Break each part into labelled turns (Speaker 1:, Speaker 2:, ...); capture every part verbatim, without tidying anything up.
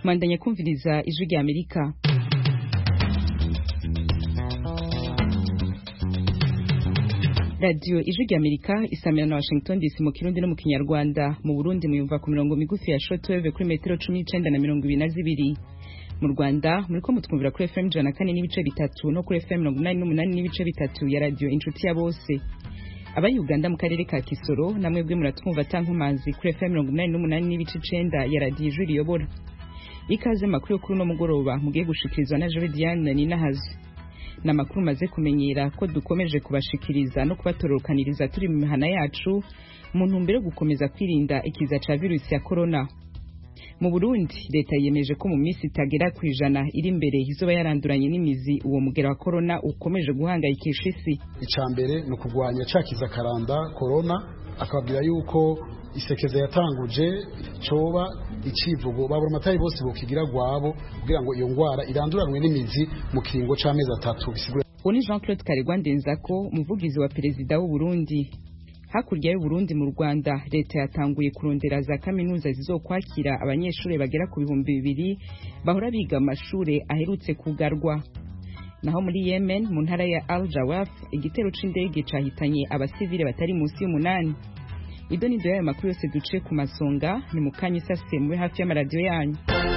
Speaker 1: Mwandanya kumviriza ijwi rya Amerika. Radio ijwi rya Amerika isamira na Washington D C mu Kirundi no mu Kinyarwanda. Mu Burundi muyumva ku mirongo migufi ya shortwave kuri metero cumi n'icenda na mirongo ibiri na zibiri. Mu Rwanda muriko mutwumvira kuri F M ijana na kane n'ibice bitatu no kuri F M mirongo inani n'umunani n'ibice bitatu ya Radio Inshuti ya Bose. Abari Uganda mu karere ka Kisoro namwe bwe muratwumva tankumanzi kuri F M mirongo inani n'umunani n'ibice icenda ya Radio Ijwi riyobora. Ikaze makuru yo kuri no mugoroba mugiye gushikirizwa na Jean Diane Ninahazi. Na makuru maze kumenyera ko dukomeje kubashikiriza no kubatorokaniriza turi mu mihana yacu mu ntumbero gukomeza kwirinda ikiza ca virusi ya corona. Mu Burundi leta yemeje ko mu minsi itagera kwijana iri imbere izoba yaranduranye n'imizi uwo mugera wa corona ukomeje guhangayikisha isi.
Speaker 2: Icambere no kugwanya cakiza karanda corona, akabwira yuko isekeza yatanguje coba icivugo babura matayi bose bokigira gwabo kugira ngo iyo ngwara iranduranwe n'imizi mu kiringo c'amezi atatu.
Speaker 1: Oni Jean-Claude Karegwa Ndenzako umuvugizi wa perezida w'u Burundi. Hakurya y'u Burundi mu Rwanda leta yatanguye kurondera za kaminuza zizokwakira abanyeshuri bagera ku bihumbi bibiri bahora biga amashure aherutse kugarwa. Naho muri Yemen mu ntara ya Al Jawaf igitero c'indege cahitanye abasivile batari munsi y'umunani. Ido ni doya makuru yose duce ku masonga ni mukanye sase mube hafi y'amaradio yanyu.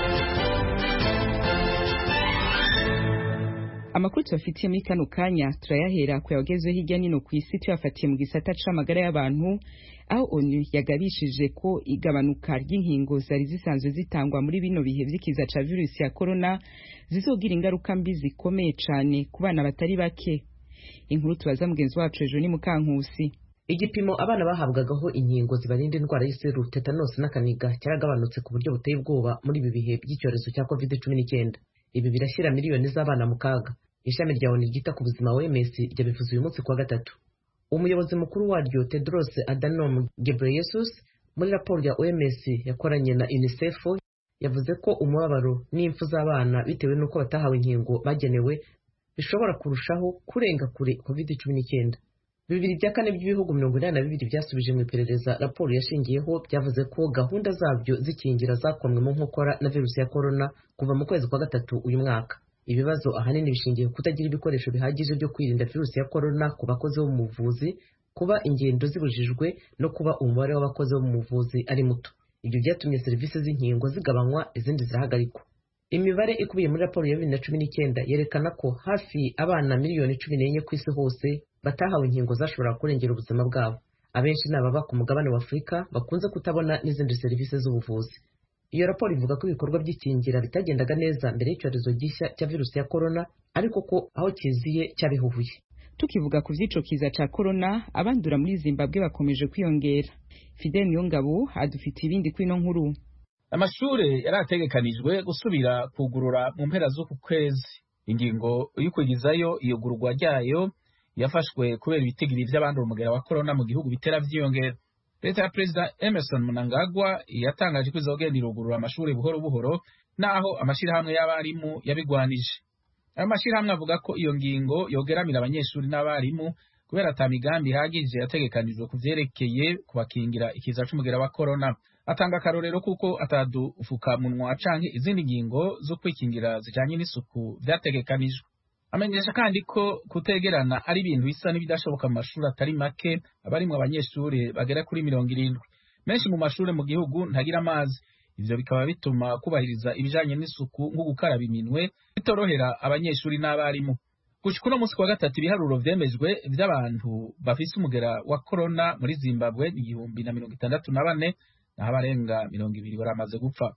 Speaker 1: Amakuru tubafitiye muri kano kanya turayahera ku yagezwe hirya nino ku isi tuyafatiye mu gisata c'amagara y'abantu, aho ONU yagabishije ko igabanuka ry'inkingo zari zisanzwe zitangwa muri bino bihe vy'ikiza ca virusi ya corona zizogira ingaruka mbi zikomeye cane ku bana batari bake. Inkuru tubaza mugenzi wacu ejo ni Mukankusi.
Speaker 3: Igipimo abana bahabwagaho inkingo zibarinda indwara y'iseru, tetanus n'akaniga cyaragabanutse ku buryo buteye ubwoba muri ibi bihe by'icyorezo cya covid cumi n'icyenda. Ibi birashyira miliyoni z'abana mu kaga. Ishami rya ONU ryita ku buzima O M S ryabivuze uyu munsi kuwa gatatu. Umuyobozi mukuru waryo Tedros Adhanom Ghebreyesus muri raporo ya O M S yakoranye na UNICEF yavuze ko umubabaro n'impfu z'abana bitewe n'uko batahawe inkingo bagenewe bishobora kurushaho kurenga kure covid cumi n'icyenda. Bibiri bya kane by'ibihugu mirongo inani na bibiri byasubije mu iperereza raporo yashingiyeho byavuze ko gahunda zabyo zikingira zakomwe mu nkokora na virusi ya corona kuva mu kwezi kwa gatatu uyu mwaka. Ibibazo ahanini bishingiye kutagira ibikoresho bihagije byo kwirinda virusi ya corona ku bakozi bo mu buvuzi, kuba ingendo zibujijwe no kuba umubare w'abakozi bo mu buvuzi ari muto. Ibyo byatumye serivisi z'inkingo zigabanywa izindi zirahagarikwa. Imibare ikubiye muri raporo ya bibiri na cumi n'icyenda yerekana ko hafi abana miliyoni cumi n'enye ku isi hose batahawe inkingo zashobora kurengera ubuzima bwabo. Abenshi ni ababa ku mugabane wa Afurika bakunze kutabona n'izindi serivisi z'ubuvuzi. Iyo raporo ivuga ko ibikorwa by'ikingira bitagendaga neza mbere y'icyorezo gishya cya virusi ya corona, ariko ko aho kiziye cyabihuhuye.
Speaker 1: Tukivuga ku vy'ico kiza ca corona, abandura muri Zimbabwe bakomeje kwiyongera. Fidel Niyongabo adufite ibindi kwino nkuru.
Speaker 4: Amashure yarategekanijwe gusubira kugurura mu mpera z'uku kwezi. Ingingo y'ukwigizayo iyo gurugwa ryayo yafashwe kubera ibitigiri by'abandura umugera wa corona mu gihugu bitera vyiyongera. Leta ya President Emerson Mnangagwa yatangaje ko izogenda irugurura amashure buhoro buhoro naho amashirahamwe y'abarimu yabigwanije. Ayo mashirahamwe avuga ko iyo ngingo yogeramira abanyeshuri n'abarimu kubera ata migambi ihagije yategekanijwe kuvyerekeye kubakingira ikiza c'umugera wa corona. Atanga akarorero kuko atadufuka munwa canke izindi ngingo zo kwikingira zijanye n'isuku vyategekanijwe. Amenyesha kandi ko kutegerana ari ibintu bisa n'ibidashoboka mu mashuri atari make abarimwe abanyeshuri bagera kuri mirongo irindwi. Menshi mu mashuri mu gihugu ntagira amazi. Ivyo bikaba bituma kubahiriza ibijanye n'isuku nko gukaraba iminwe bitorohera abanyeshuri n'abarimu. Gushika uno munsi kwa gatatu ibiharuro vyemejwe vy'abantu bafise umugera wa corona muri Zimbabwe ni igihumbi na mirongo itandatu na bane naho abarenga mirongo ibiri baramaze gupfa.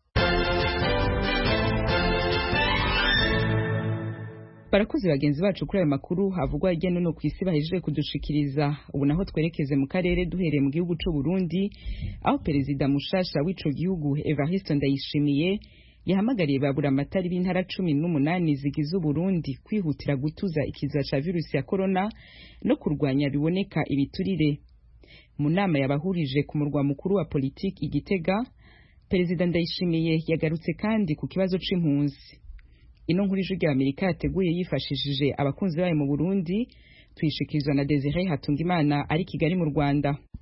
Speaker 1: Barakoze bagenzi bacu kuri ayo makuru havugwa hirya no hino ku isi bahejeje kudushikiriza. Ubu naho twerekeze mu karere duhereye mu gihugu c'u Burundi, aho perezida mushasha w'ico gihugu Evariste Ndayishimiye yahamagariye babura amatari b'intara cumi n'umunani zigize Burundi kwihutira gutuza ikiza ca virusi ya corona no kurwanya biboneka ibiturire. Mu nama yabahurije ku murwa mukuru wa politiki Igitega, perezida Ndayishimiye yagarutse kandi ku kibazo c'impunzi. Ino nkuru y'ijwi rya Amerika yateguye yifashishije abakunzi bayo mu Burundi, tuyishikirizwa na Desire Hatungimana ari Kigali mu Rwanda.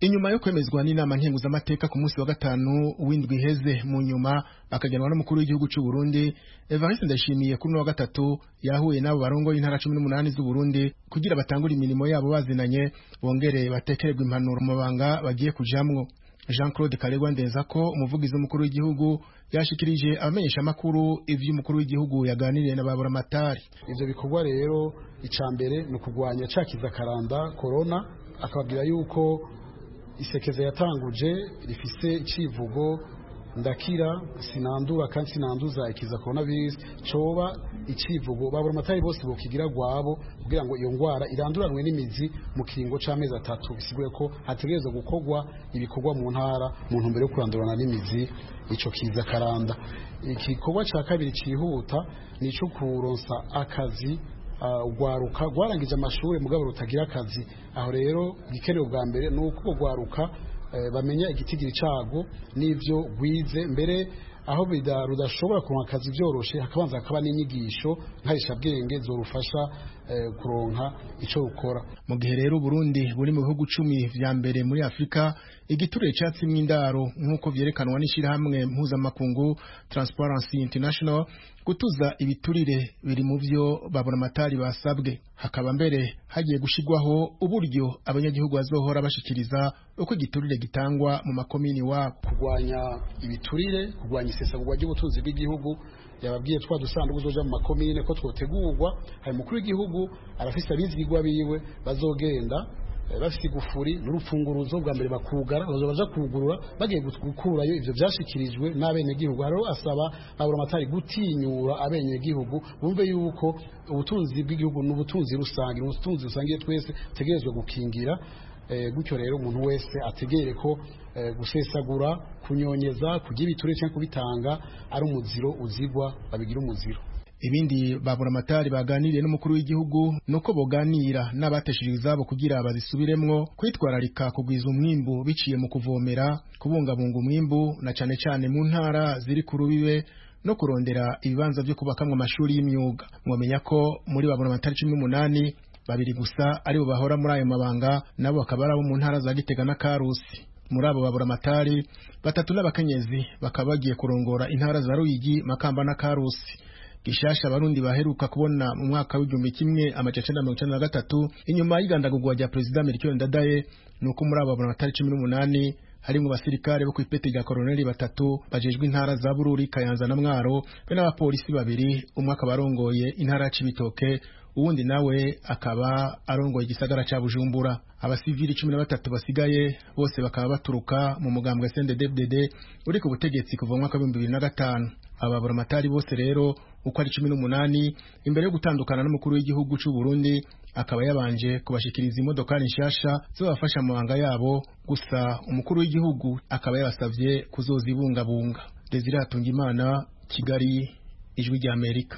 Speaker 5: inyuma yo kwemezwa n'inama nkenguzamateka ku munsi wa gatanu w'indwi iheze, mu nyuma bakagenwa n'umukuru w'igihugu cy'u Burundi Evariste Ndayishimiye kuri wa gatatu yahuye n'abo barongo y'intara cumi n'umunani z'u Burundi kugira batangure imirimo yabo bazinanye bongere batekererwa impanuro mu mabanga bagiye kujamwo. Jean Claude Karegwa ndeza ko umuvugizi w'umukuru w'igihugu yashikirije abamenyesha makuru ivy'umukuru w'igihugu yaganiriye na baburamatari.
Speaker 2: Ivyo bikorwa rero icambere no kugwanya cakiza karanda corona, akababwira yuko isekeza yatanguje rifise icivugo ndakira sinandura kandi sinanduza ikiza coronavirus, coba icivugo baburamatari bose bokigira gwabo kugira ngo iyo ngwara iranduranwe n'imizi mu kiringo c'amezi atatu. Bisiguye ko hategerezwa gukorwa ibikorwa mu ntara mu ntumbero yo kurandurana n'imizi ico kiza karanda. Igikorwa ca kabiri cihuta nico kuronsa akazi ugwaruka uh, gwarangije amashuri mugabo rutagira akazi. Aho rero gikenewe bwa mbere nuko gwaruka uh, bamenya igitigiri cago n'ivyo gwize mbere aho bida rudashobora kuronka akazi byoroshe, hakabanza hakaba n'inyigisho nkarisha bwenge zorufasha uh, kuronka ico rukora.
Speaker 5: Mu gihe rero Burundi buri mu bihugu cumi vya mbere muri Afrika igiturire cyatsi mw'indaro nk'uko vyerekanwa n'ishirahamwe mpuzamakungu Transparency International, gutuza ibiturire biri mu vyo baburamatari basabwe. Hakaba mbere hagiye gushigwaho uburyo abanyagihugu bazohora bashikiriza uko igiturire gitangwa mu makomini wabo.
Speaker 2: Kugwanya ibiturire, kugwanya isesagurwa ry'ubutunzi bw'igihugu, yababwiye twa dusanduku zoja mu makomine ko twotegurwa. Hari mukuru w'igihugu arafise abizigirwa biwe bazogenda bafite igufuri n'urupfunguruzo bwa mbere bakugara baza kugurura bagiye gukurayo ivyo vyashikirijwe n'abene gihugu. Haro asaba baburamatari gutinyura abene gihugu bumve yuko ubutunzi bw'igihugu n'ubutunzi rusangi ubutunzi rusangiye twese tegerezwe gukingira. E, gutyo rero umuntu wese ategere ko e, gusesagura kunyonyeza kugira ibiture cyangwa kubitanga ari umuziro uzigwa babigira umuziro.
Speaker 5: Ibindi baburamatari baganiriye n'umukuru w'igihugu nuko boganira n'abateshije izabo kugira bazisubiremwo, kwitwararika kugwiza umwimbu biciye mu kuvomera, kubungabunga umwimbu na cane cane mu ntara ziri ku rubibe, no kurondera ibibanza byo kubakamwa amashuri y'imyuga. Mwamenya ko muri baburamatari cumi n'umunani babiri gusa ari bo bahora muri ayo mabanga, nabo bakaba ari abo mu ntara za Gitega na Karusi. Muri abo baburamatari batatu n'abakenyezi bakaba bagiye kurongora intara za Ruyigi, Makamba na Karusi. Gishasha abarundi baheruka kubona mu mwaka w'igihumbi kimwe amajana icenda na mirongo icenda na gatatu inyuma y'igandagurwa rya Perezida Melchior Ndadaye, nuko muri abo baburamatari cumi n'umunani harimwo basirikare bo kw'ipeti rya koloneli batatu bajejwe intara za Bururi, Kayanza na Mwaro, be n'abapolisi babiri, umwe akaba arongoye intara ya Cibitoke, uwundi nawe akaba arongoye igisagara ca Bujumbura. Abasivili cumi na batatu basigaye bose bakaba baturuka mu mugambwe C N D D F D D uri ku butegetsi kuva mu mwaka w'ibihumbi bibiri na gatanu. Aba baburamatari bose rero uko ari cumi n'umunani imbere yo gutandukana n'umukuru w'igihugu cy'u Burundi akaba yabanje kubashikiriza imodokari nshasha zobafasha mu mabanga yabo, gusa umukuru w'igihugu akaba yabasavye kuzozibungabunga. Desire Hatungimana, Kigali, Ijwi rya Amerika.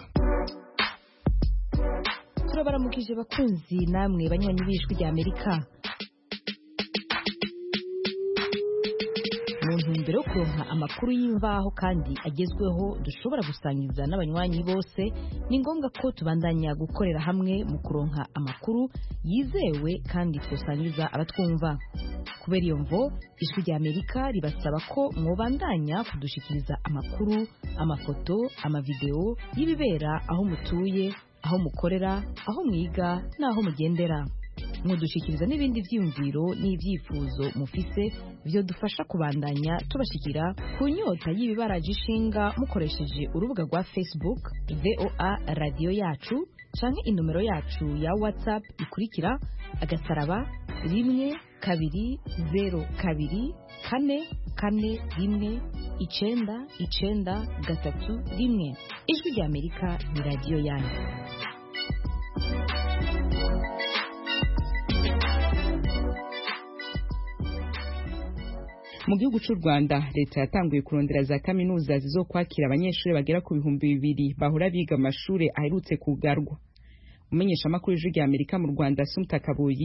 Speaker 6: Turabaramukije bakunzi namwe banywanyi b'Ijwi rya Amerika. Mu ntumbero yo kuronka amakuru y'imvaho kandi agezweho dushobora gusangiza n'abanywanyi bose, ni ngombwa ko tubandanya gukorera hamwe mu kuronka amakuru yizewe kandi twosangiza abatwumva. Kubera iyo mvo, Ijwi rya Amerika ribasaba ko mwobandanya kudushikiriza amakuru, amafoto, amavideo y'ibibera aho mutuye, aho mukorera, aho mwiga n'aho mugendera. Mudushikiriza n'ibindi vyiyumviro n'ivyifuzo mufise byo dufasha kubandanya tubashikira ku nyota y'ibibaraje ishinga mukoresheje urubuga rwa Facebook V O A Radio Yacu canke inomero yacu ya WhatsApp ikurikira agasaraba rimwe kabiri zero kabiri kane kane rimwe icenda icenda gatatu rimwe. Ijwi rya Amerika ni radio yanyu.
Speaker 1: Mu gihugu cy'u Rwanda leta yatanguye kurondera za kaminuza zizokwakira abanyeshuri bagera ku bihumbi bibiri bahora biga amashuri aherutse kugarwa. Umenyesha makuru y'Ijwi rya Amerika mu Rwanda Sumta Kabuyi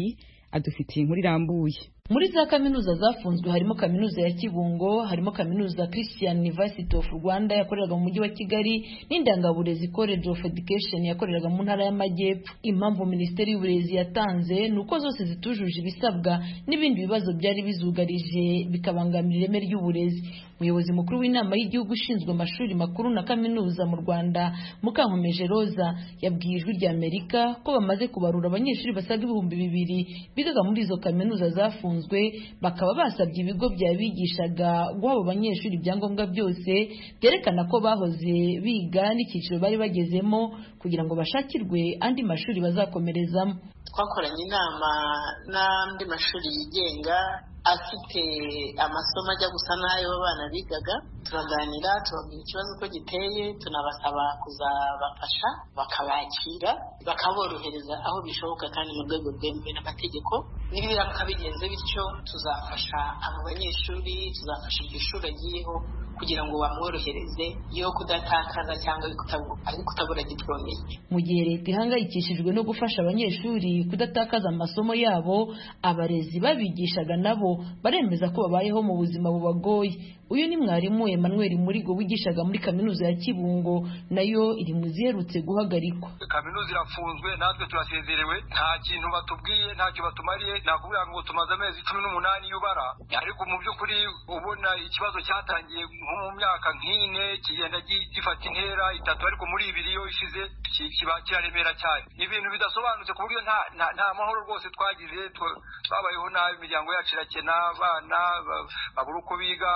Speaker 1: adufitiye inkuru irambuye.
Speaker 7: Muri za kaminuza zafunzwe harimo kaminuza ya Kibungo, harimo kaminuza Christian University of Rwanda yakoreraga mu mujyi wa Kigali n'Indangaburezi College of Education yakoreraga mu ntara y'Amajyepfo. Impamvu Minisiteri y'Uburezi yatanze nuko zose zitujuje ibisabwa n'ibindi bibazo byari bizugarije bikabangamira ireme ry'uburezi. Umuyobozi mukuru w'inama y'igihugu ushinzwe amashuri makuru na kaminuza mu Rwanda Mukankomeje Roza yabwiye Ijwi rya Amerika ko bamaze kubarura abanyeshuri basaga ibihumbi bibiri bigaga muri izo kaminuza zafunzwe, bakaba basabye ibigo byabigishaga guha abo banyeshuri ibyangombwa byose byerekana ko bahoze biga n'icyiciro bari bagezemo kugira ngo bashakirwe andi mashuri bazakomerezamo.
Speaker 8: Twakoranye inama n'andi mashuri yigenga afite amasomo ajya gusa n'ayo abana bigaga, turaganira tubabwira ikibazo ko giteye, tunabasaba kuzabafasha bakabakira bakaborohereza aho bishoboka kandi mu rwego rwemewe n'amategeko. Nibiramuka bigenze bityo tuzafasha abo banyeshuri, tuzafasha iryo shuri agiyeho kugira ngo bamworohereze yo kudatakaza cyangwa ari kutabura diplome.
Speaker 7: Mu gihe leta ihangayikishijwe no gufasha abanyeshuri kudatakaza amasomo yabo, abarezi babigishaga nabo baremeza ko babayeho mu buzima bubagoye. Uyu ni mwarimu Emmanuel Murigo wigishaga muri kaminuza ya Kibungo, nayo iri mu ziherutse guhagarikwa.
Speaker 9: Kaminuza irafunzwe, natwe turasezerewe, nta kintu batubwiye, ntacyo batumariye. Nakubwira ngo tumaze amezi cumi n'umunani yubara, ariko mu by'ukuri ubona ikibazo cyatangiye nko mu myaka nk'ine kigenda gifata intera itatu, ariko muri ibiri yo ishize kiba kiraremera cyane. Ibintu bidasobanutse ku buryo nta nta mahoro rwose twagize, twabayeho nabi, imiryango yacu irakena, abana babura uko biga,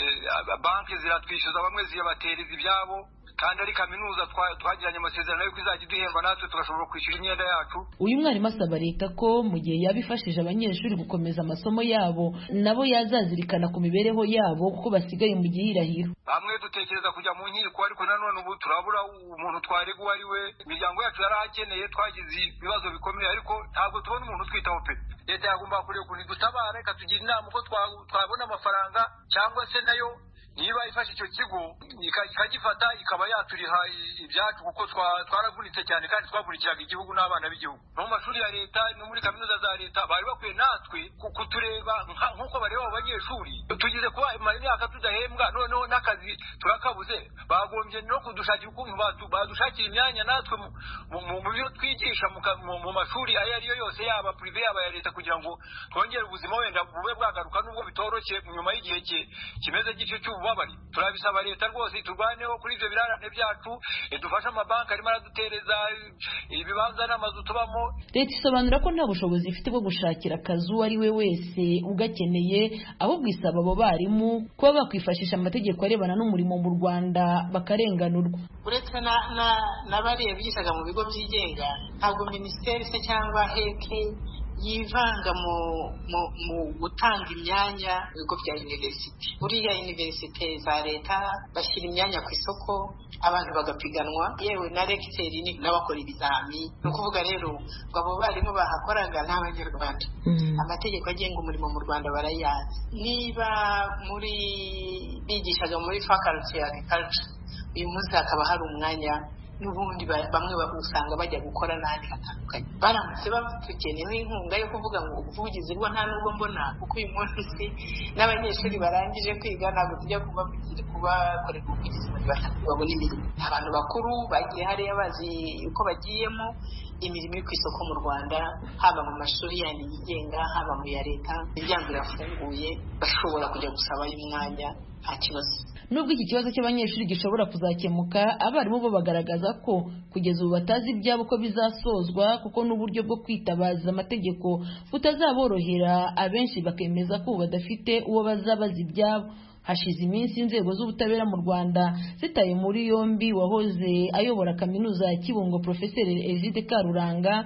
Speaker 9: banki ziratwishyuza bamwe ziyabatereza ibyabo, kandi ari kaminuza twagiranye amasezerano yo kuzajya duhemba natwe tugashobora kwishyura imyenda yacu.
Speaker 7: Uyu mwarimu asaba leta ko mu gihe yabifashije abanyeshuri gukomeza amasomo yabo, nabo yazazirikana ku mibereho yabo kuko basigaye mu gihirahiro.
Speaker 9: Bamwe dutekereza kujya mu nkiko, ariko nanone ubu turabura umuntu twarega uwo ari we. Imiryango yacu yarahakeneye, twagize ibibazo bikomeye, ariko ntabwo tubona umuntu twitaho pe. Leta yagomba kureba ukuntu dutabara, ikatugira inama uko twabona amafaranga, cyangwa se nayo niba ifashe icyo kigo ikagifata ikaba yaturiha ibyacu, kuko twaravunitse cyane kandi twavurikiraga igihugu n'abana b'igihugu. No mu mashuri ya leta no muri kaminuza za leta bari bakwiye natwe kutureba nk'uko bareba abo banyeshuri. Tugize kuba imyaka tudahembwa, noneho n'akazi turakabuze, bagombye no kudushakira ukuntu badushakira imyanya natwe mu byo twigisha mu mashuri ayo ariyo yose, yaba prive yaba ya leta, kugira ngo twongere ubuzima wenda bube bwagaruka nubwo bitoroshye nyuma y'igihe kimeze gityo cy'ububabare. Turabisaba leta rwose turwaneho kuri ibyo birarane byacu, idufashe amabanki arimo aradutereza ibibanza n'amazu tubamo.
Speaker 7: Leta isobanura ko nta bushobozi ifite bwo gushakira akazi uwo ari we wese ugakeneye, ahubwo isaba abo barimu kuba bakwifashisha amategeko arebana n'umurimo mu Rwanda bakarenganurwa.
Speaker 8: Uretse n'abariya bigishaga mu bigo byigenga, ntabwo minisiteri se cyangwa heke yivanga mu mu mu gutanga imyanya mu bigo bya university. Buriya university za leta bashyira imyanya ku isoko, abantu bagapiganwa, yewe na lecture n'abakora ibizami. Ni ukuvuga rero ngo abo barimu bahakoraga n'Abanyarwanda. Amategeko agenga umurimo mu Rwanda barayazi. Niba muri bigishaga muri faculty ya agriculture, uyu munsi hakaba hari umwanya n'ubundi bamwe usanga bajya gukora n'ahandi hatandukanye. Baramutse batugenewe inkunga yo kuvuga ngo ubuvugizi bwo nta nubwo mbona, kuko uyu munsi n'abanyeshuri barangije kwiga ntabwo tujya kubavugira kubakorera ubuvugizi muri batatu babona imirimo. Abantu bakuru bagiye hariya bazi uko bagiyemo imirimo iri ku isoko mu Rwanda, haba mu mashuri yandi yigenga, haba mu ya leta, imiryango irafunguye, bashobora kujya gusaba umwanya nta kibazo.
Speaker 7: Nubwo iki kibazo cy'abanyeshuri gishobora kuzakemuka, abarimu bo bagaragaza ko kugeza ubu batazi ibyabo ko bizasozwa, kuko n'uburyo bwo kwitabaza amategeko butazaborohera. Abenshi bakemeza ko badafite uwo bazabaza ibyabo. Hashize iminsi inzego z'ubutabera mu Rwanda zitaye muri yombi wahoze ayobora kaminuza ya Kibungo Professor Egide Karuranga,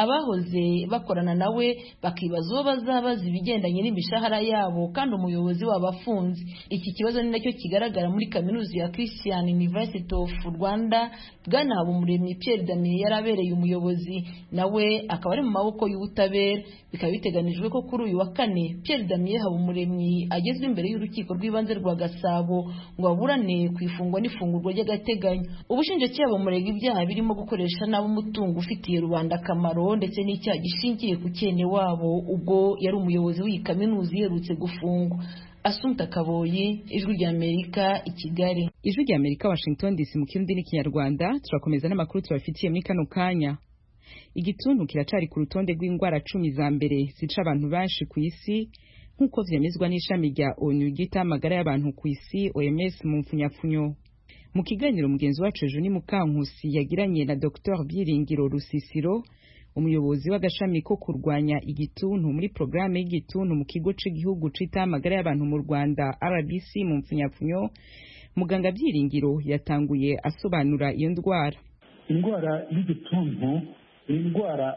Speaker 7: abahoze bakorana nawe bakibaza uwo bazabaza ibigendanye n'imishahara yabo kandi umuyobozi wabo afunze. Iki kibazo ni nacyo kigaragara muri kaminuza ya Christian University of Rwanda. Bwana Habumuremyi Pierre Damien yarabereye umuyobozi, nawe akaba ari mu maboko y'ubutabera. bikaba biteganijwe ko kuri uyu wa kane Pierre Damien Habumuremyi agezwe imbere y'urukiko rw'ibanze rwa Gasabo ngo aburane ku ifungwa n'ifungurwa ry'agateganyo. Ubushinjacyaha bumurega ibyaha birimo gukoresha nabi umutungo ufitiye rubanda akamaro ndetse n'icyaha gishingiye ku cyene wabo ubwo yari umuyobozi w'iyi kaminuza iherutse gufungwa. Asumta Kaboyi, Ijwi ry'Amerika, i Kigali.
Speaker 1: Ijwi ry'Amerika, Washington D C mu Kirundi n'Ikinyarwanda. Turakomeza n'amakuru tubafitiye muri kano kanya. Igituntu kiracari ku rutonde rw'indwara cumi za mbere zica abantu benshi ku isi nk'uko vyemezwa n'ishami rya ONU ryita amagara y'abantu ku isi O M S mu mfunyapfunyo. Mu kiganiro mugenzi wacu Juni Mukankusi yagiranye na Docteur Byiringiro Rusisiro, umuyobozi w'agashami ko kurwanya igituntu muri programme y'igituntu mu kigo cy'igihugu cita amagara y'abantu mu Rwanda R B C mu mfunyapfunyo, muganga Byiringiro yatanguye asobanura iyo ndwara.
Speaker 10: Indwara y'igituntu ni indwara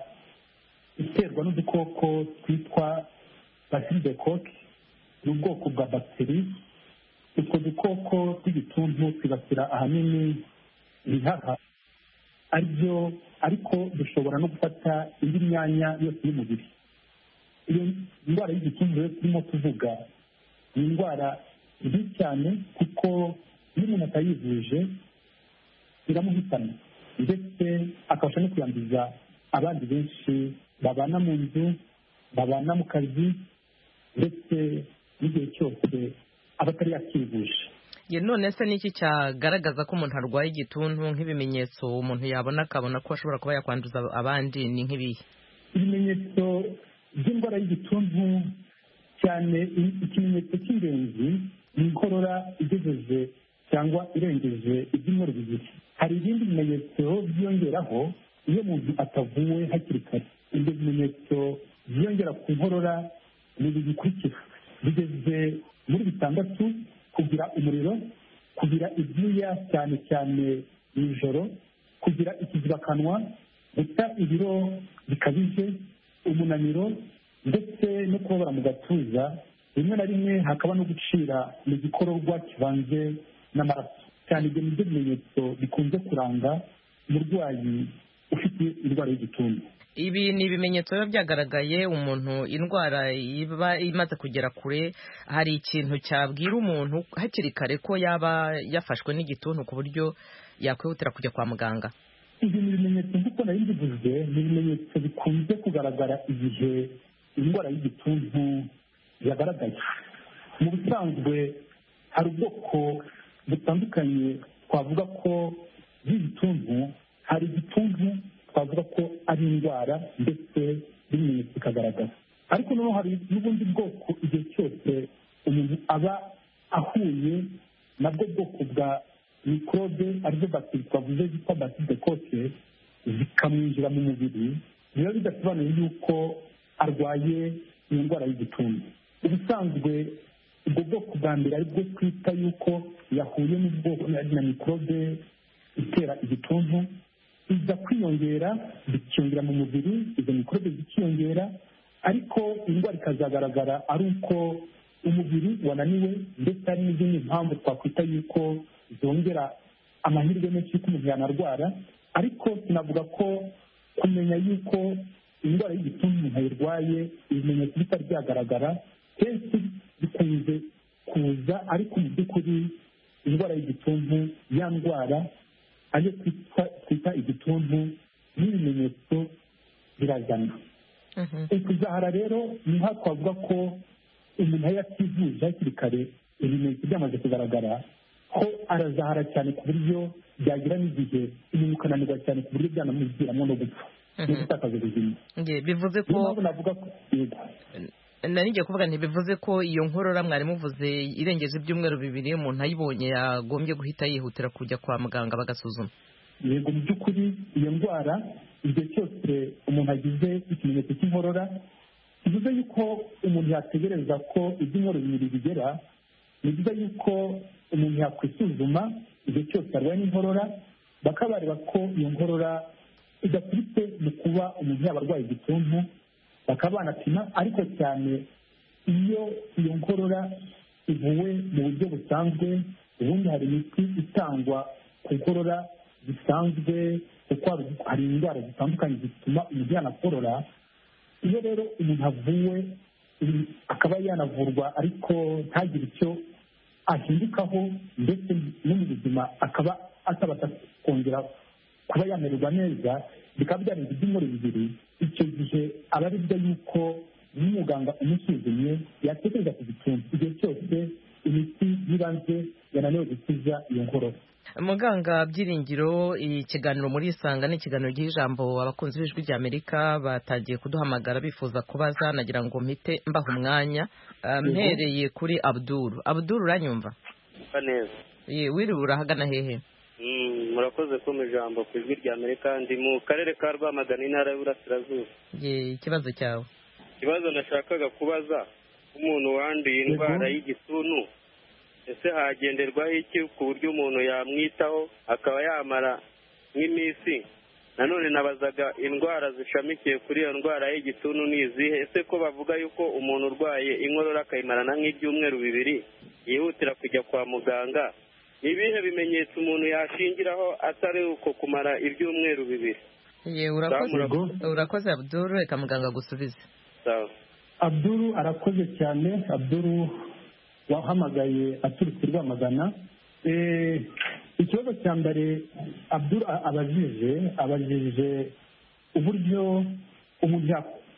Speaker 10: iterwa n'udukoko twitwa Bacillus de Koch, n'ubwoko bwa bakteri. Utwo dukoko tw'igituntu twibasira ahanini ibihaha aribyo, ariko dushobora no gufata indi myanya yose y'umubiri. Iyo ndwara y'igituntu rero turimo tuvuga ni indwara mbi cyane kuko iyo umuntu atayivuje iramuhitana ndetse akabasha no kuyanduza abandi benshi babana mu nzu, babana mu kazi, ndetse n'igihe cyose abatari yakivuje.
Speaker 3: Ye none se niki cyagaragaza ko umuntu arwaye igituntu? Nk'ibimenyetso umuntu yabona akabona ko ashobora kuba yakwanduza abandi ni nk'ibihe?
Speaker 10: Ibimenyetso by'indwara y'igituntu cyane, ikimenyetso cy'ingenzi ni inkorora igejeje cyangwa irengeje ibyumweru bibiri. Hari ibindi bimenyetso byiyongeraho iyo umuntu atavuwe hakiri kare. Ibyo bimenyetso byiyongera ku nkorora ni bikurikira: bigeze muri bitandatu, kugira umuriro, kugira ibyuya cyane cyane nijoro, kugira ikizibakanwa, guta ibiro bikabije, umunaniro, ndetse no kubabara mu gatuza. Rimwe na rimwe hakaba no gucira mu gikororwa kivanze n'amaraso. Cyane ibyo nibyo bimenyetso bikunze kuranga umurwayi ufite indwara y'igituntu.
Speaker 3: Ibi ni ibimenyetso biba byagaragaye umuntu indwara iba imaze kugera kure. Hari ikintu cyabwira umuntu hakiri kare ko yaba yafashwe n'igituntu ku buryo yakwihutira kujya kwa muganga?
Speaker 10: Ibi ni ibimenyetso nk'uko nari mbivuze, ni ibimenyetso bikunze kugaragara igihe indwara y'igituntu yagaragaye. Mu busanzwe hari ubwoko butandukanye twavuga ko y'igituntu. Hari igituntu twavuga ko ari indwara ndetse n'ibimenyetso bikagaragara, ariko noneho hari n'ubundi bwoko igihe cyose umuntu aba ahuye nabwo bwoko bwa mikorobe arizo bagiteri twavuze zitwa Bacillus de Koch zikamwinjira mu mubiri, biba bidasobanuye yuko arwaye iyo ndwara y'igituntu. Ubusanzwe ubwo bwoko bwa mbere aribwo twita yuko yahuye n'ubwoko na mikorobe itera igituntu, iza kwiyongera bikiyongera mu mubiri, izo mikorobe zikiyongera, ariko indwara ikazagaragara ari uko umubiri wananiwe, ndetse hari n'izindi mpamvu twakwita yuko zongera amahirwe menshi y'uko umuntu yanarwara. Ariko tunavuga ko kumenya yuko indwara y'igituntu umuntu ayirwaye ibimenyetso bitari byagaragara kenshi bikunze kuza, ariko mu by'ukuri indwara y'igituntu, ya ndwara ayo twita igituntu, n'ibimenyetso birazana. Kuzahara rero ni nka twavuga ko umuntu aho yativuje hakiri kare ibimenyetso byamaze kugaragara ko arazahara cyane ku buryo byagira n'igihe umuntu ukananirwa cyane ku buryo byanamuviramo no gupfa no gutakaza ubuzima.
Speaker 3: Bivuze ko nari ngiye kuvuga ntibivuze ko iyo nkorora mwari muvuze irengeje ibyumweru bibiri umuntu ayibonye yagombye guhita yihutira kujya kwa muganga bagasuzuma?
Speaker 10: Yego, mu by'ukuri iyo ndwara igihe cyose umuntu agize ikimenyetso cy'inkorora, bivuze yuko umuntu yategereza ko ibyumweru bibiri bigera. Ni byiza yuko umuntu yakwisuzuma igihe cyose arwaye n'inkorora, bakaba bareba ko iyo nkorora idaturutse mu kuba umuntu yaba arwaye igituntu, bakaba banapima. Ariko cyane iyo iyo nkorora ivuwe mu buryo busanzwe, ubundi hari imiti itangwa ku nkorora zisanzwe, kuko hari indwara zitandukanye zituma umuntu yanakorora. iyo rero umuntu avuwe akaba yanavurwa ariko ntagire icyo ahindukaho ndetse no mu buzima akaba atabasha kongera kuba yamererwa neza bikaba byarenze ibyumweru bibiri, icyo gihe aba ari byo yuko n'umuganga umusuzumye yatekereza ku gituntu igihe cyose imiti y'ibanze yananiwe gukiza iyo nkorora.
Speaker 3: Muganga Byiringiro, ikiganiro muri Isanga ni ikiganiro giha ijambo abakunzi b'ijwi rya Amerika batangiye kuduhamagara bifuza kubaza, nagira ngo mpite mbaha umwanya. Mpereye kuri Abdul. Abdul, uranyumva?
Speaker 11: Neza.
Speaker 3: Ye, wiri urahagana hehe?
Speaker 11: Mm, murakoze ko mu ijambo ku ijwi rya Amerika, ndi mu karere ka Rwamagana, intara y'Uburasirazuba.
Speaker 3: Ye, ikibazo cyawe.
Speaker 11: Ikibazo nashakaga kubaza, umuntu wanduye indwara y'igituntu ese hagenderwaho iki ku buryo umuntu yamwitaho akaba yamara nk'iminsi? Nanone nabazaga indwara zishamikiye kuri iyo ndwara y'igituntu ni izihe? Ese ko bavuga yuko umuntu urwaye inkorora akayimarana nk'ibyumweru bibiri yihutira kujya kwa muganga, ni ibihe bimenyetso umuntu yashingiraho atari uko kumara ibyumweru bibiri?
Speaker 3: Ye, urakoze urakoze Abdul, reka muganga gusubiza.
Speaker 11: Sawa.
Speaker 10: Abdul arakoze cyane. Abdul wahamagaye aturutse Rwamagana. Eh, ikibazo cya mbere Abdul abajije abajije uburyo umuntu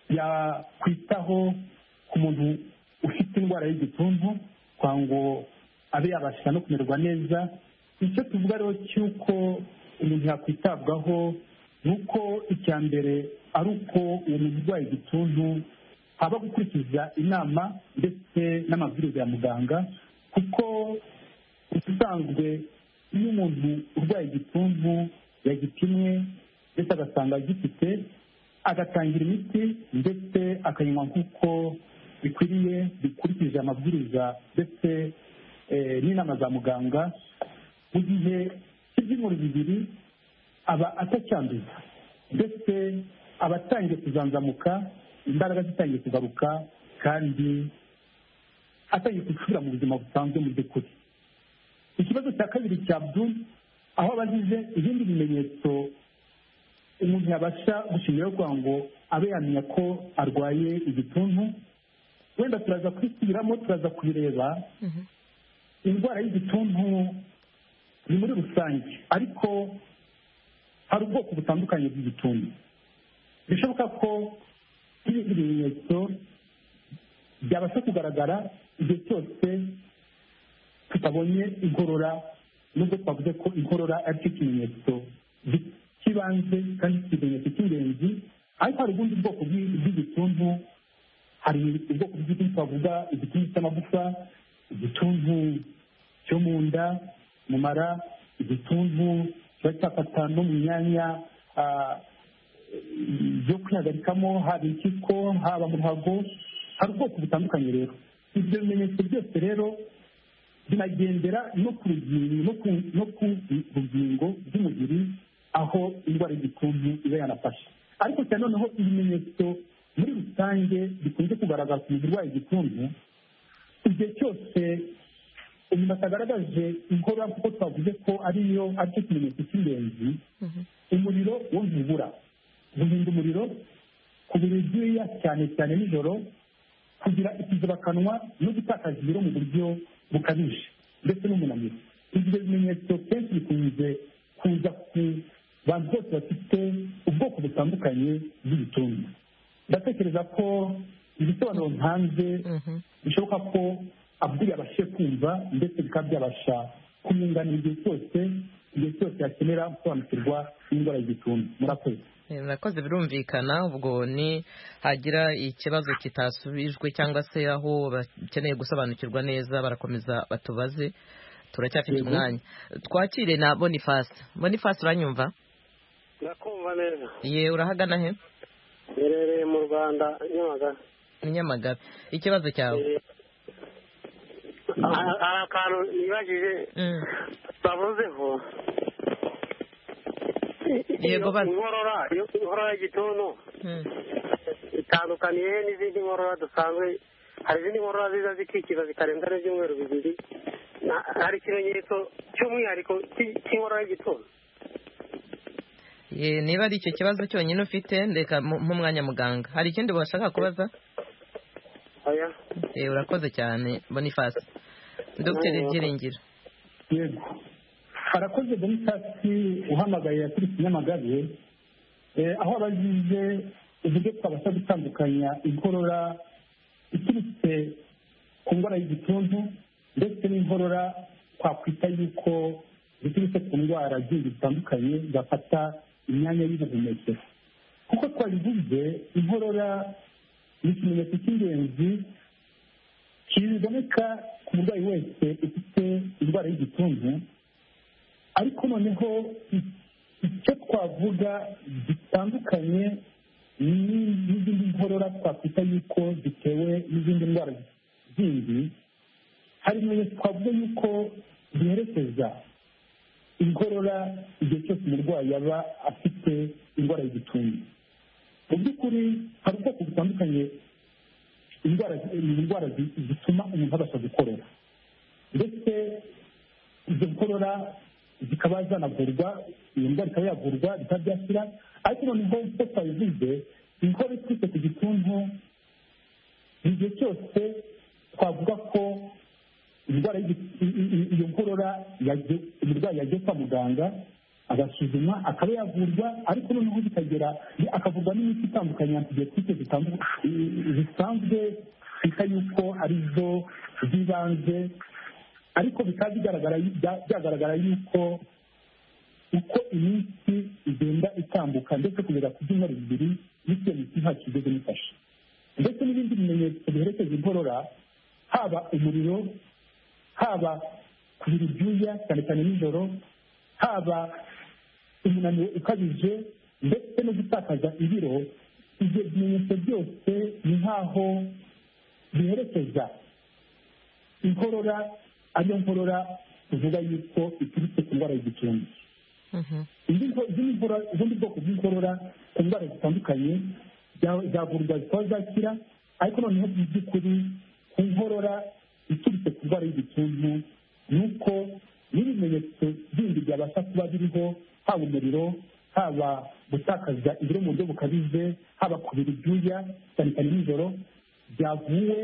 Speaker 10: yakwitaho ku muntu ufite indwara y'igituntu kwa ngo abe yabasha no kumererwa neza. Icyo tuvuga rero cy'uko umuntu yakwitabwaho nuko icya mbere ari uko uwo muntu urwaye igituntu haba gukurikiza inama ndetse n'amabwiriza ya muganga, kuko ubusanzwe iyo umuntu urwaye igituntu yagipimwe ndetse agasanga agifite, agatangira imiti ndetse akayinywa nk'uko bikwiriye bikurikije amabwiriza ndetse n'inama za muganga, mu gihe cy'ibyumweru bibiri aba atacyanduza ndetse aba atangiye kuzanzamuka, imbaraga zitangiye kugaruka kandi atangiye gusubira mu buzima busanzwe mu by'ukuri. Ikibazo cya kabiri cya Abdul, aho abajije ibindi bimenyetso umuntu yabasha gushingiraho kugira ngo abe yamenya ko arwaye igituntu, wenda turaza kwisubiramo turaza kubireba. Indwara y'igituntu ni muri rusange, ariko hari ubwoko butandukanye bw'igituntu. Bishoboka ko ibindi bimenyetso byabasha kugaragara igihe cyose tutabonye inkorora, nubwo twavuze ko inkorora ari cyo kimenyetso cy'ibanze kandi ikimenyetso cy'ingenzi, ariko hari ubundi bwoko bw'igituntu. Hari ubwoko bw'igituntu twavuga igituntu cy'amagufa, igituntu cyo mu nda, mu mara, igituntu kiba cyafata no mu myanya byo kwihagarikamo, haba impyiko haba mu ruhago. Hari ubwoko butandukanye rero. Ibyo bimenyetso byose rero binagendera no ku rugingo rw'umubiri aho indwara y'igituntu iba yanafashe. Ariko cyane noneho ibimenyetso muri rusange bikunze kugaragara ku muntu urwaye igituntu, igihe cyose umuntu atagaragaje inkorora kuko twavuze ko ariyo ari cyo kimenyetso cy'ingenzi, umuriro wo ntubura. Guhinda umuriro, kubira ibyuya cyane cyane nijoro, kugira ikizibakanwa no gutakaza ibiro mu buryo bukabije ndetse n'umunaniro. Ibyo bimenyetso kenshi bikunze kuza ku bantu bose bafite ubwoko butandukanye bw'igituntu. Ndatekereza ko ibisobanuro ntanze bishoboka ko Abdul yabashije kumva ndetse bikaba byabasha kumwunganira igihe cyose igihe cyose yakenera gusobanukirwa n'indwara y'igituntu. Murakoze.
Speaker 3: Murakoze, birumvikana. Ubwo ni hagira ikibazo kitasubijwe cyangwa se aho bakeneye gusobanukirwa neza barakomeza batubaze, turacyafite umwanya. Twakire na Boniface. Boniface, uranyumva?
Speaker 12: Ndakumva neza.
Speaker 3: Ye, urahagana he?
Speaker 12: Nerereye mu Rwanda, Nyamagabe.
Speaker 3: Nyamagabe. Ikibazo cyawe?
Speaker 12: Hari akantu nibajije bavuzeho.
Speaker 3: Yego, basi.
Speaker 12: Inkorora, inkorora y'igituntu itandukaniye n'izindi nkorora dusanzwe. Hari izindi nkorora ziza zikikiza zikarenza n'ibyumweru bibiri. Hari ikimenyetso cy'umwihariko cy'inkorora y'igituntu?
Speaker 3: Ye, niba ari icyo kibazo cyonyine ufite ndeka nk'umwanya muganga hari ikindi washaka kubaza?
Speaker 12: Oya.
Speaker 3: Eh, urakoze cyane Boniface. Dr Byiringiro.
Speaker 10: Yego. Harakoze Boniface uhamagaye kuri Nyamagabe, eh aho abazize uburyo twabasha gutandukanya inkorora iturutse ku ndwara y'igituntu ndetse n'inkorora twakwita yuko ziturutse ku ndwara zindi zitandukanye zafata imyanya y'ubuhumekero. Kuko twabivuze, inkorora ni ikimenyetso cy'ingenzi kiboneka ku murwayi wese ufite indwara y'igituntu, ariko noneho icyo twavuga gitandukanye n'izindi nkorora twakwita yuko zitewe n'izindi ndwara zindi, hari ibimenyetso twavuga yuko biherekeza inkorora igihe cyose umurwayi yaba afite indwara y'igituntu. Mu by'ukuri hari ubwoko butandukanye indwara indwara zituma umuntu abasha gukorora, ndetse izo nkorora zikaba zanavurwa, iyo ndwara ikaba yavurwa bikaba byashyira. Ariko noneho uko twabivuze, inkorora iturutse ku gituntu igihe cyose twavuga ko indwara iyo nkorora umurwayi yagiye kwa muganga agasuzumwa akaba yavurwa, ariko noneho bikagera akavurwa n'imiti itandukanye antibiyotike zisanzwe twita yuko arizo z'ibanze, ariko bikaba byagaragara yuko uko iminsi igenda itambuka ndetse kugeza ku byumweru bibiri n'icyo miti nta kigeze mufasha. Ndetse n'ibindi bimenyetso biherekeza inkorora, haba umuriro, haba kubira ibyuya cyane cyane nijoro, haba umunaniro ukabije ndetse no gutakaza ibiro. Ibyo bimenyetso byose ni nk'aho biherekeza inkorora, ariyo nkorora tuvuga yuko iturutse ku ndwara y'igituntu. Ubundi bwoko bw'inkorora ku ndwara zitandukanye zavurwa zikaba zakira, ariko noneho mu by'ukuri ku nkorora iturutse ku ndwara y'igituntu ni uko n'ibimenyetso bindi byabasha kuba biriho, haba umuriro, haba gutakaza ibiro mu buryo bukabije, haba kubira ibyuya cyane cyane nijoro, byavuwe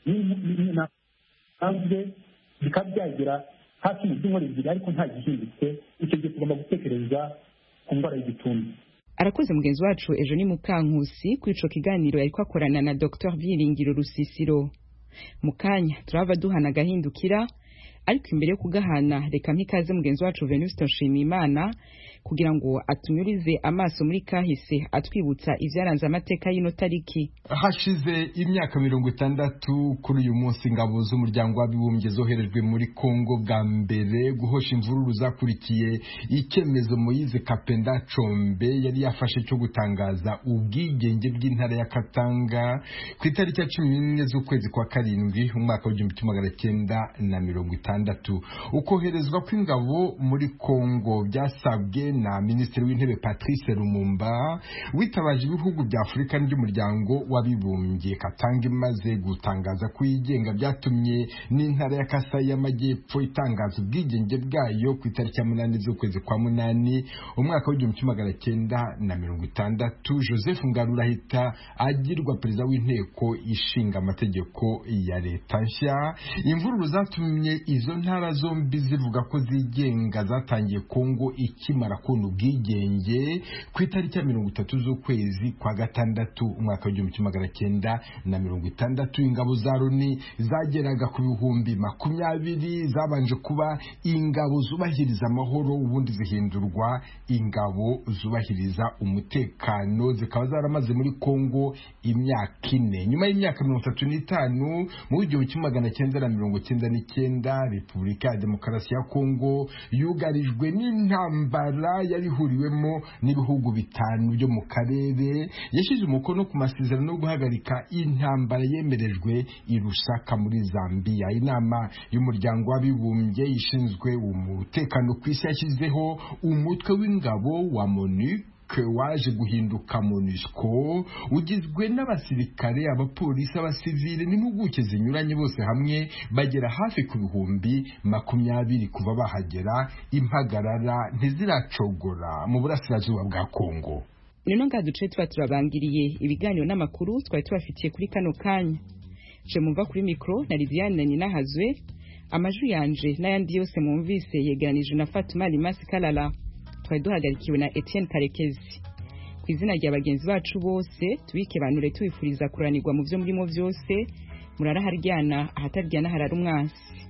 Speaker 10: n'intanzwe bikaba byagera hafi mu byumweru bibiri ariko nta gihindutse. Icyo gihe tugomba gutekereza ku ndwara y'igituntu.
Speaker 1: Arakoze mugenzi wacu Eugenie Mukankusi kuri ico kiganiro yariko akorana na Dr Byiringiro Rusisiro. Mukanya turava duhana gahindukira, ariko imbere yo kugahana reka mpikaze mugenzi wacu Venuste Nshimiyimana kugira ngo atunyurize amaso muri kahise atwibutsa ivyaranze amateka y'ino tariki.
Speaker 13: Hashize imyaka mirongo itandatu kuri uyu munsi ingabo z'umuryango w'abibumbye zoherejwe muri Kongo bwa mbere guhosha imvururu zakurikiye icyemezo Moise Kapenda Chombe yari yafashe cyo gutangaza ubwigenge bw'intara ya Katanga ku itariki ya cumi n'imwe z'ukwezi kwa karindwi umwaka w'igihumbi kimwe magana cyenda na mirongo itandatu. Ukoherezwa kw'ingabo muri Kongo byasabwe na Minisitiri w'Intebe Patrice Lumumba witabaje ibihugu bya Afurika n'umuryango w'abibumbye. Katanga imaze gutangaza kwigenga byatumye n'intara ya Kasai y'Amajyepfo itangaza ubwigenge bwayo ku itariki ya munani z'ukwezi kwa munani umwaka w'igihumbi kimwe magana cyenda na mirongo itandatu. Joseph Ngarura ahita agirwa perezida w'inteko ishinga amategeko ya leta nshya. Imvururu zatumye izo ntara zombi zivuga ko zigenga zatangiye Kongo ikimara kubona ubwigenge ku itariki ya mirongo itatu z'ukwezi kwa gatandatu umwaka w'igihumbi kimwe magana cyenda na mirongo itandatu. Ingabo za Loni zageraga ku bihumbi makumyabiri zabanje kuba ingabo zubahiriza amahoro, ubundi zihindurwa ingabo zubahiriza umutekano, zikaba zaramaze muri Kongo imyaka ine. Nyuma y'imyaka mirongo itatu n'itanu mu w'igihumbi kimwe magana cyenda na mirongo cyenda n'icyenda Repubulika ya Demokarasi ya Kongo yugarijwe n'intambara yarihuriwemo n'ibihugu bitanu byo mu karere. Yashyize umukono ku masezerano yo guhagarika intambara yemerejwe i Lusaka muri Zambia. Inama y'umuryango w'abibumbye ishinzwe umutekano ku isi yashyizeho umutwe w'ingabo wa MONUC waje guhinduka MONUSCO ugizwe n'abasirikare abapolisi abasivile n'impuguke zinyuranye bose hamwe bagera hafi ku bihumbi makumyabiri kuva bahagera impagarara ntiziracogora mu burasirazuba bwa Kongo.
Speaker 1: Nino nga duce tuba turabangiriye ibiganiro n'amakuru twari tubafitiye kuri kano kanya. Je mumva kuri mikro na Lidiane Ninahazwe, amajwi yanje n'ayandi yose mumvise yegeranije na Fatuma Limasi Kalala. Twari duhagarikiwe na Etienne Karekezi. Ku izina rya bagenzi bacu bose tubike banure tubifuriza kuranirwa mu byo murimo byose, murara haryana ahataryana harara umwansi.